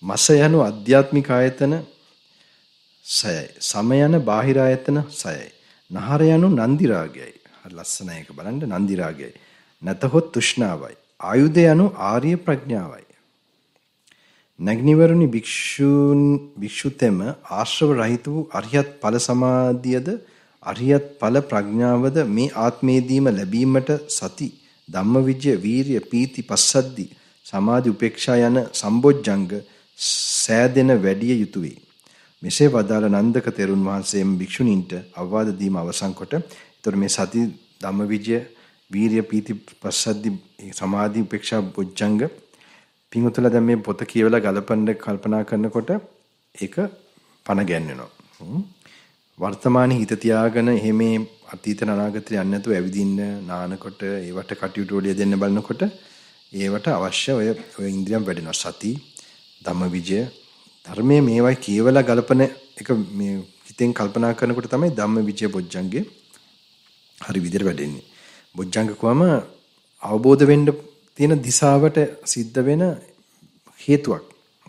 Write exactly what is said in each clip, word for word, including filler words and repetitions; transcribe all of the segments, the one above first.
මස යනු අධ්‍යාත්මික ආයතන සයයි. සම යන බාහිර ආයතන සයයි. නහර යනු නන්දි රාගයයි. හරි ලස්සනයි ඒක බලන්න නන්දි රාගයයි. නැතහොත් තෘෂ්ණාවයි. ආයුධ යනු ආර්ය ප්‍රඥාවයි. නැග්නිවරුනි භික්ෂූන් භික්ෂුතෙම ආශ්‍රව රහිත වූ අරියත් ඵල සමාධියද අරියත් ඵල ප්‍රඥාවද මේ ආත්මයේදීම ලැබීමට සති ධම්මවිජය වීරිය පීති පස්සද්දි සමාධි උපේක්ෂා යන සම්බොජ්ජංග සෑදෙන වැඩිය යුතුය වේ. මෙසේ වදාළ නන්දක තෙරුන් වහන්සේම භික්ෂුණීන්ට අවවාද දීම අවසන් කොට ඒතර මේ සති ධම්මවිජය වීරිය පීති පස්සද්දි සමාධි උපේක්ෂා බොජ්ජංග පින්වතුන්ලා දැන් මේ පොත කියවලා ගලපන්න කල්පනා කරනකොට ඒක පණ ගැන්වෙනවා. වර්තමානයේ හිත තියාගෙන එහෙම අතීත අනාගතයට යන්නේ නැතුව ඇවිදින්න නානකොට ඒවට කටයුතු වලිය දෙන්න බලනකොට ඒවට අවශ්‍ය ඔය ඔය ඉන්ද්‍රියම් වැඩෙනවා. සති ධම්මවිජය ධර්මයේ මේවයි කියවලා ගලපන එක මේ හිතෙන් කල්පනා කරනකොට තමයි ධම්මවිජය බොජ්ජංගේ හරි විදිහට වැඩෙන්නේ. බොජ්ජංග කොහම අවබෝධ වෙන්න තියෙන දිශාවට සිද්ධ වෙන හේතුවක්.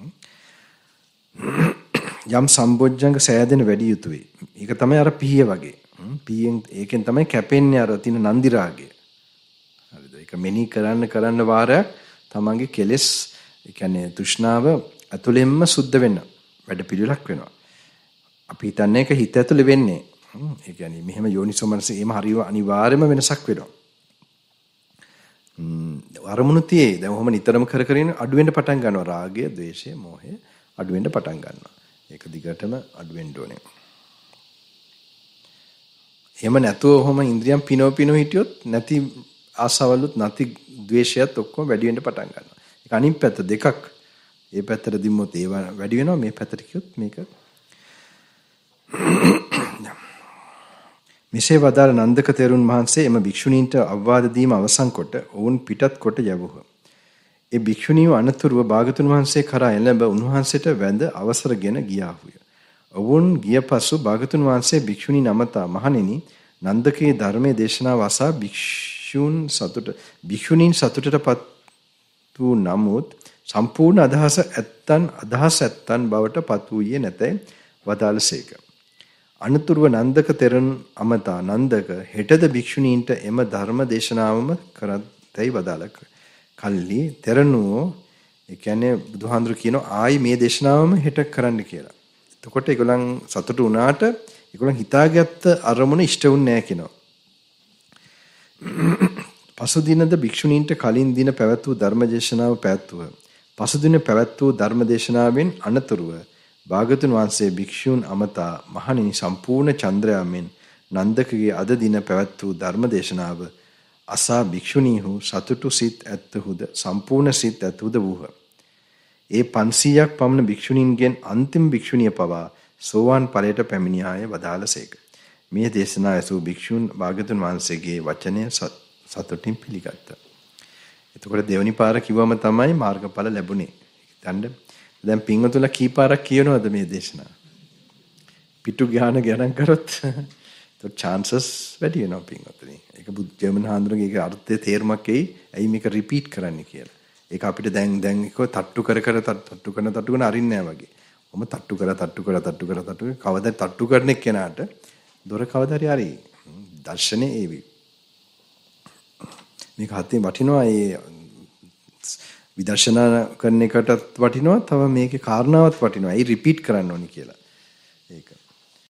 යම් සම්බොජ්ජංග සෑදෙන වැඩි යුතුය. ඒක තමයි අර පීය වගේ. පීයෙන් ඒකෙන් තමයි කැපෙන්නේ අර තියෙන නන්දි රාගය. හරිද? ඒක මෙනි කරන්න කරන්න වාරයක් තමන්ගේ කෙලෙස් ඒ කියන්නේ තෘෂ්ණාව ඇතුළෙන්ම සුද්ධ වෙන්න වැඩ පිළිලක් වෙනවා. අපි හිතන්නේ ඒක හිත ඇතුළේ වෙන්නේ. ඒ කියන්නේ මෙහෙම යෝනිසෝමනස එහෙම හරිව අනිවාර්යම වෙනසක් වෙනවා. අරමුණු තියේ දැන් ඔහොම නිතරම කර කර ඉන්න අඩු වෙන්න පටන් ගන්නවා රාගය, ද්වේෂය, මෝහය අඩු වෙන්න පටන් ගන්නවා. ඒක දිගටම අඩු වෙන්න ඕනේ. එහෙම නැතුව ඔහොම ඉන්ද්‍රියම් පිනව පිනව හිටියොත් නැති ආසාවලුත් නැති ද්වේෂයත් ඔක්කොම වැඩි වෙන්න පටන් ගන්නවා. ඒක අනිත් පැත්ත දෙකක්. මේ පැත්තට දිම්මොත් ඒව වැඩි වෙනවා, මේ පැත්තට කියොත් මේක මෙසේ වදාළ නන්දක තෙරුන් වහන්සේ එම භික්ෂුණීන්ට අවවාද දීම අවසන් කොට ඔවුන් පිටත් කොට යවුහ. ඒ භික්ෂුණීව අනතුරුව භාගතුන් වහන්සේ කරා එළඹ උන්වහන්සේට වැඳ අවසරගෙන ගියාහුය. ඔවුන් ගිය පසු භාගතුන් වහන්සේ භික්ෂුණී නමතා මහණෙනි නන්දකේ ධර්මයේ දේශනාව අසා භික්ෂුන් සතුට භික්ෂුණීන් සතුටටපත් වූ නමුත් සම්පූර්ණ අදහස ඇත්තන් අදහස් ඇත්තන් බවට පත් වූයේ නැතයි වදාළසේක. අනතුරුව නන්දක තෙරුන් අමතා නන්දක හෙටද භික්ෂුණීන්ට එම ධර්ම දේශනාවම කරතයි වදාළක. කල්ලි තෙරණුවෝ ඒ කියන්නේ බුදුහාඳුර කියනවා ආයි මේ දේශනාවම හෙට කරන්න කියලා. එතකොට ඒගොල්ලන් සතුටු වුණාට ඒගොල්ලන් හිතාගත්ත අරමුණ ඉෂ්ට වුන්නේ නැහැ කියනවා. පසුදිනද භික්ෂුණීන්ට කලින් දින පැවැත් වූ ධර්ම දේශනාව පැවැත්වුව. පසුදින පැවැත් වූ ධර්ම දේශනාවෙන් අනතුරුව භාගතුන් වහන්සේ භික්ෂූන් අමතා මහණෙනි සම්පූර්ණ චන්ද්‍රයාමෙන් නන්දකගේ අද දින පැවැත් වූ ධර්ම දේශනාව අසා භික්ෂුණීහු සතුටු සිත් ඇත්තහුද සම්පූර්ණ සිත් ඇත්තහුද වූහ. ඒ පන්සීයක් පමණ භික්ෂුණීන්ගෙන් අන්තිම භික්ෂුණිය පවා සෝවාන් ඵලයට පැමිණියාය වදාළසේක. මේ දේශනාව ඇසූ භික්ෂූන් භාගතුන් වහන්සේගේ වචනය සතුටින් පිළිගත්තා. එතකොට දෙවනි පාර කිව්වම තමයි මාර්ගඵල ලැබුණේ. හිතන්න දැන් පින්වතුන්ලා කී පාරක් කියනවද මේ දේශනාව? පිටු ගාන ගණන් කරොත් તો chances වැඩි වෙනවා පින්වතුනි. ඒක බුදු ජර්මන් හාමුදුරුවෝගේ අර්ථයේ තේරුමක් එයි. ඇයි මේක රිපීට් කරන්න කියලා. ඒක අපිට දැන් දැන් ඒක තට්ටු කර කර තට්ටු කරන තට්ටු කරන අරින්නේ නැහැ වගේ. ඔම තට්ටු කර තට්ටු කර තට්ටු කර තට්ටු කවදා තට්ටු කරන එක්කෙනාට දොර කවදා හරි හරි දර්ශනේ ඒවි. මේක හතේ වටිනවා ඒ විදර්ශනා කරන එකටත් වටිනවා තව මේකේ කාරණාවක් වටිනවා. ඒ රිපීට් කරන්න ඕනි කියලා. ඒක